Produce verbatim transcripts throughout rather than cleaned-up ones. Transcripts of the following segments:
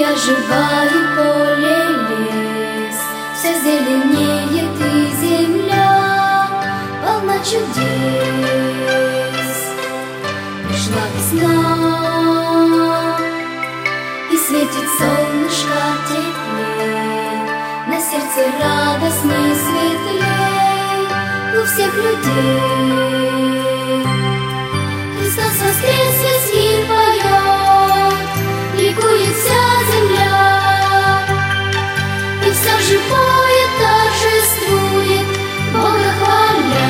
Я жива и поле, лес, все зеленеет и земля полна чудес. Пришла весна, и светит солнышко теплей, на сердце радостней, светлей у всех людей. Христос воскрес, весь мир поет, ликует вся земля, и все живое торжествует, Бога хваля.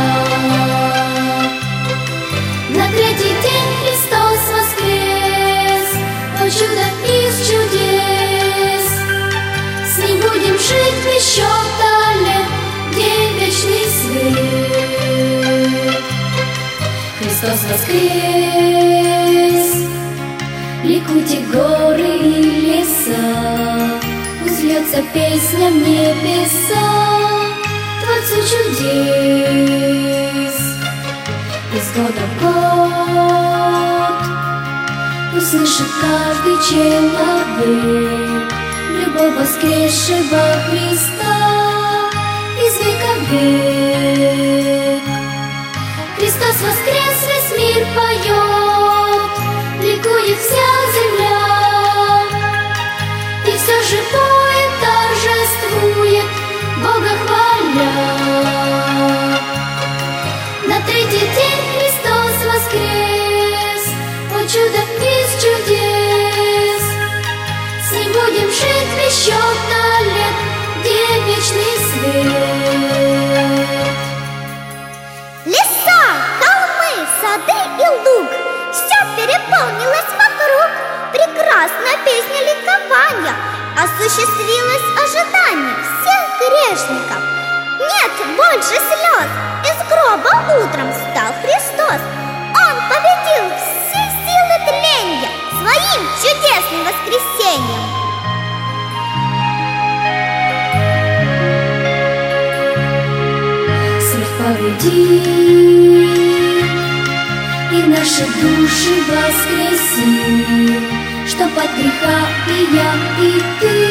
На третий день Христос воскрес, о чудо из чудес. С ним будем жить еще лет, где вечный свет. Христос воскрес, ликуйте горы и леса, пусть льется песня в небеса Творцу чудес. Из года в год услышит каждый человек любовь воскресшего Христа из века в век. Христос воскрес, весь мир поет, ликует вся земля, и все живое торжествует, Бога хваля. На третий день Христос воскрес, о чудо из чудес. С ним будем жить еще лет, где вечный свет. Леса, холмы, сады и луг, все переполнилось вокруг. Прекрасная песня ликования, осуществилось ожидание всех грешников. Нет больше слез, из гроба утром встал Христос. Он победил все силы тления своим чудесным воскресением. Смерть победи, и наши души воскреси, чтоб от греха и я, и ты